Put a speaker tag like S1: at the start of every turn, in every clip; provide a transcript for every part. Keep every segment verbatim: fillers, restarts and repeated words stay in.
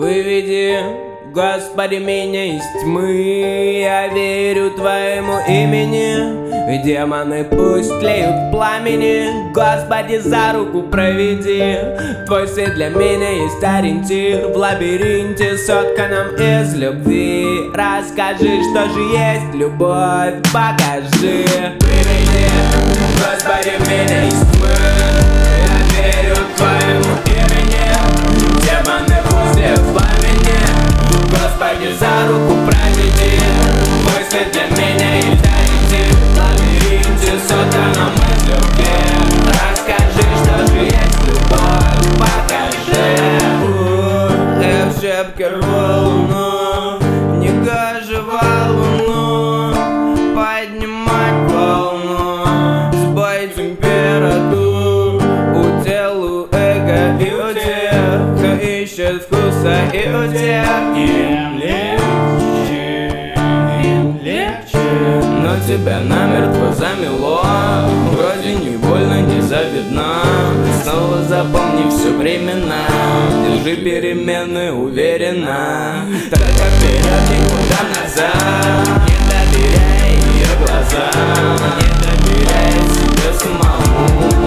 S1: Выведи, Господи, меня из тьмы, я верю Твоему имени. Демоны пусть тлеют в пламени, Господи, за руку проведи. Твой свет для меня есть ориентир в лабиринте, сотканном из любви. Расскажи, что же есть любовь, покажи. Выведи, Господи, меня из тьмы, я верю Твоему имени. Демоны пусть тлеют в пламени, Господи, за руку проведи. Твой свет для меня есть ориентир в лабиринте, сотканном из любви. Расскажи, что же есть любовь, покажи. Я в шепке волну, не гажевал луну, поднимать волну, сбавить температуру. У тела эго и у тех, кто ищет вкуса, и у тех им легче, им легче. Но тебя намертво замело, вроде не больно, не завидно. Снова запомни все времена, держи перемены уверенно. Только вперед, никуда назад, не доверяй ее глазам, не доверяй себе самому,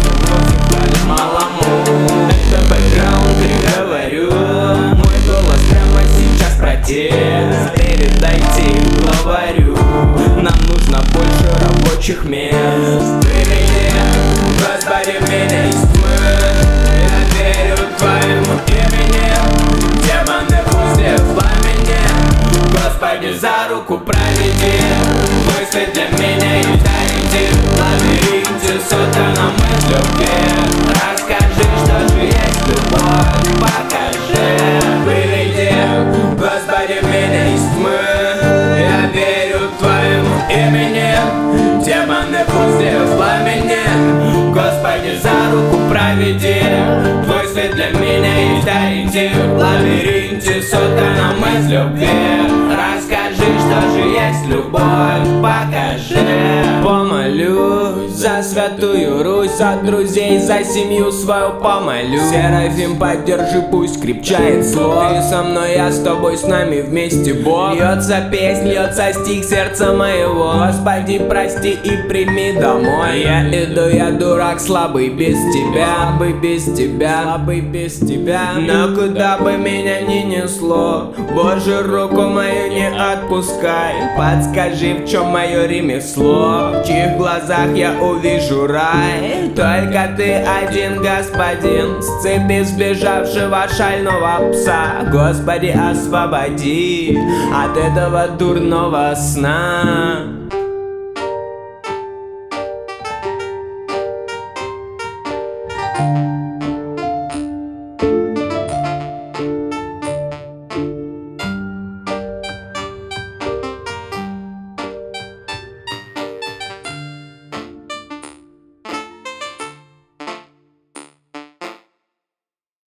S1: малому. Это бэкграунд, и говорю, мой голос прямо сейчас протест. Передайте главарю, нам нужно больше рабочих мест. Выведи, Господи, меня из тьмы, я верю Твоему имени. Демоны пусть тлеют в пламени, Господи, за руку проведи. Твой свет для меня есть ориентир в лабиринте, сотканном из любви. Расскажи, что же есть любовь, покажи. Выведи, Господи, меня из тьмы, я верю Твоему имени. Демоны пусть тлеют в пламени, Господи, за руку проведи. Твой свет для меня есть ориентир в лабиринте, сотканном из любви. Расскажи, что же есть любовь, покажи. Помолюсь за святую Русь, за друзей, за семью свою помолюсь. Серафим, поддержи, пусть крепчает зло. Ты со мной, я с тобой, с нами вместе Бог. Льется песнь, льется стих сердца моего. Господи, прости и прими домой. Я иду, я дурак, слабый без тебя, слабый без тебя, слабый без тебя. Но куда бы меня ни несло, Боже, руку мою не отпускай. Подскажи, в чем мое ремесло, в чьих глазах я увижу рай. Только ты один, Господин, с цепи сбежавшего шального пса. Господи, освободи от этого дурного сна.